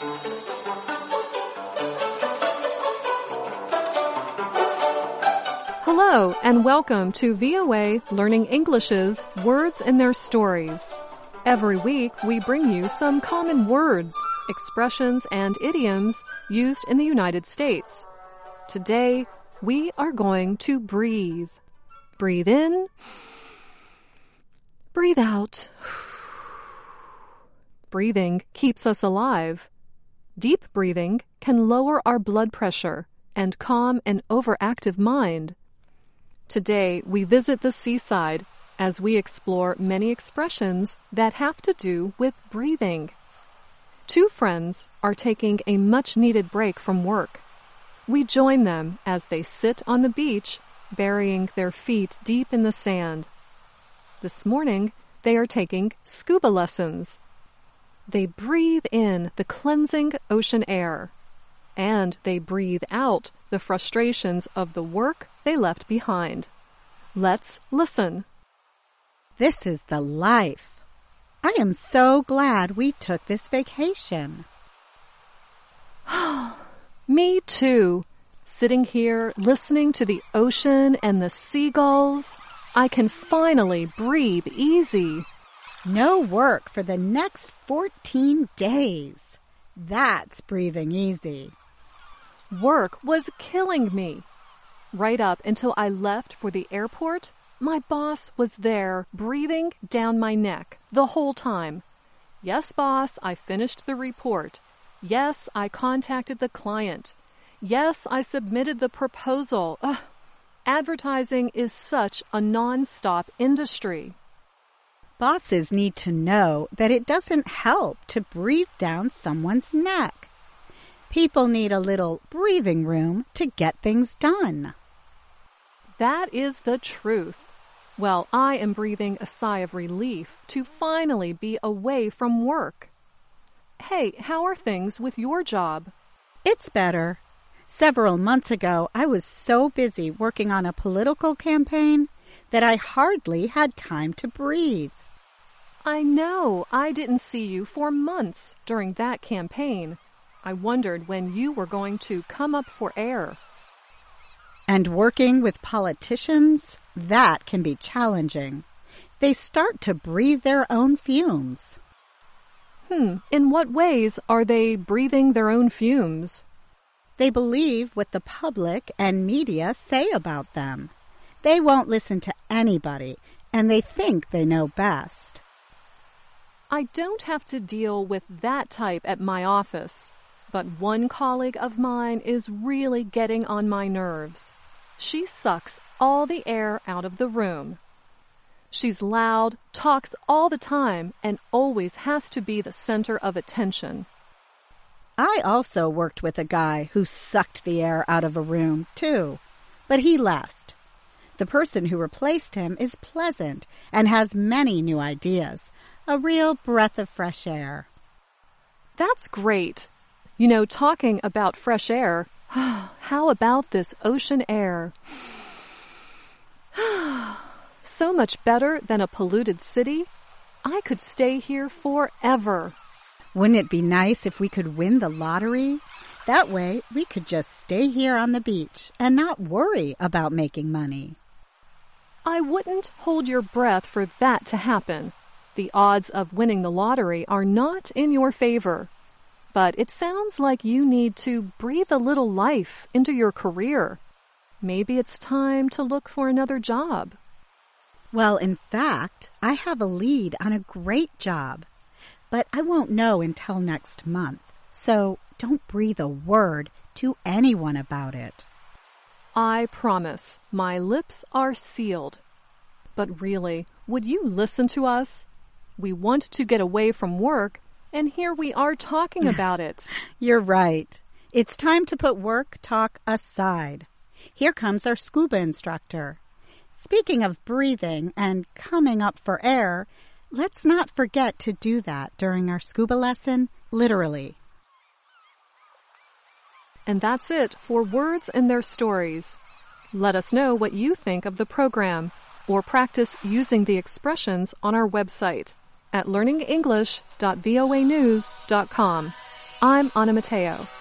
Hello, and welcome to VOA Learning English's Words and Their Stories. Every week, we bring you some common words, expressions, and idioms used in the United States. Today, we are going to breathe. Breathe in. Breathe out. Breathing keeps us alive. Deep breathing can lower our blood pressure and calm an overactive mind. Today, we visit the seaside as we explore many expressions that have to do with breathing. Two friends are taking a much-needed break from work. We join them as they sit on the beach, burying their feet deep in the sand. This morning, they are taking scuba lessons. They breathe in the cleansing ocean air, and they breathe out the frustrations of the work they left behind. Let's listen. This is the life. I am so glad we took this vacation. Me too. Sitting here, listening to the ocean and the seagulls, I can finally breathe easy. No work for the next 14 days. That's breathing easy. Work was killing me. Right up until I left for the airport, my boss was there breathing down my neck the whole time. Yes, boss, I finished the report. Yes, I contacted the client. Yes, I submitted the proposal. Advertising is such a non-stop industry. Bosses need to know that it doesn't help to breathe down someone's neck. People need a little breathing room to get things done. That is the truth. Well, I am breathing a sigh of relief to finally be away from work. Hey, how are things with your job? It's better. Several months ago, I was so busy working on a political campaign that I hardly had time to breathe. I know. I didn't see you for months during that campaign. I wondered when you were going to come up for air. And working with politicians, that can be challenging. They start to breathe their own fumes. In what ways are they breathing their own fumes? They believe what the public and media say about them. They won't listen to anybody, and they think they know best. I don't have to deal with that type at my office. But one colleague of mine is really getting on my nerves. She sucks all the air out of the room. She's loud, talks all the time, and always has to be the center of attention. I also worked with a guy who sucked the air out of a room, too. But he left. The person who replaced him is pleasant and has many new ideas. A real breath of fresh air. That's great. You know, talking about fresh air, how about this ocean air? So much better than a polluted city. I could stay here forever. Wouldn't it be nice if we could win the lottery? That way, we could just stay here on the beach and not worry about making money. I wouldn't hold your breath for that to happen. The odds of winning the lottery are not in your favor. But it sounds like you need to breathe a little life into your career. Maybe it's time to look for another job. Well, in fact, I have a lead on a great job. But I won't know until next month. So don't breathe a word to anyone about it. I promise. My lips are sealed. But really, would you listen to us? We want to get away from work. And here we are talking about it. You're right. It's time to put work talk aside. Here comes our scuba instructor. Speaking of breathing and coming up for air, let's not forget to do that during our scuba lesson, literally. And that's it for Words and Their Stories. Let us know what you think of the program, or practice using the expressions on our website at learningenglish.voanews.com. I'm Anna Mateo.